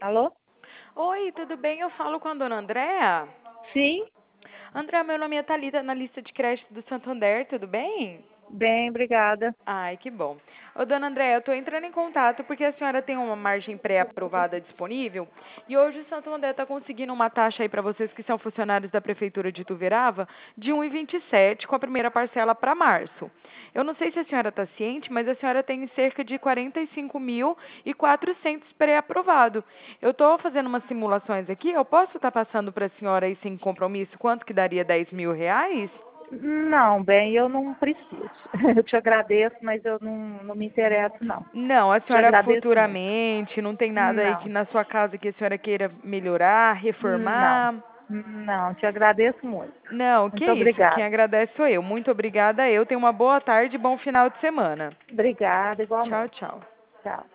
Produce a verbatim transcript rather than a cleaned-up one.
Alô? Oi, tudo bem? Eu falo com a dona Andréa. Sim, Andréa, meu nome é Thalita, na lista de crédito do Santander, tudo bem? bem, obrigada. Ai, que bom. Ô, dona Andréa, eu estou entrando em contato porque a senhora tem uma margem pré-aprovada disponível e hoje o Santander está conseguindo uma taxa aí para vocês que são funcionários da Prefeitura de Ituverava de um vírgula vinte e sete com a primeira parcela para março. Eu não sei se a senhora está ciente, mas a senhora tem cerca de quarenta e cinco mil e quatrocentos pré-aprovado. Eu estou fazendo umas simulações aqui, eu posso estar passando para a senhora aí sem compromisso quanto que daria dez mil reais? Não, bem, eu não preciso. Eu te agradeço, mas eu não, não me interesso, não. Não, a Te senhora agradeço muito. futuramente, não tem nada aí que Não, na sua casa que a senhora queira melhorar, não, reformar? não, te agradeço muito. Não, que Muito isso, quem obrigada. agradece sou eu. Muito obrigada, eu. Tenha uma boa tarde e bom final de semana. Obrigada, Tchau, igualmente. tchau. Tchau.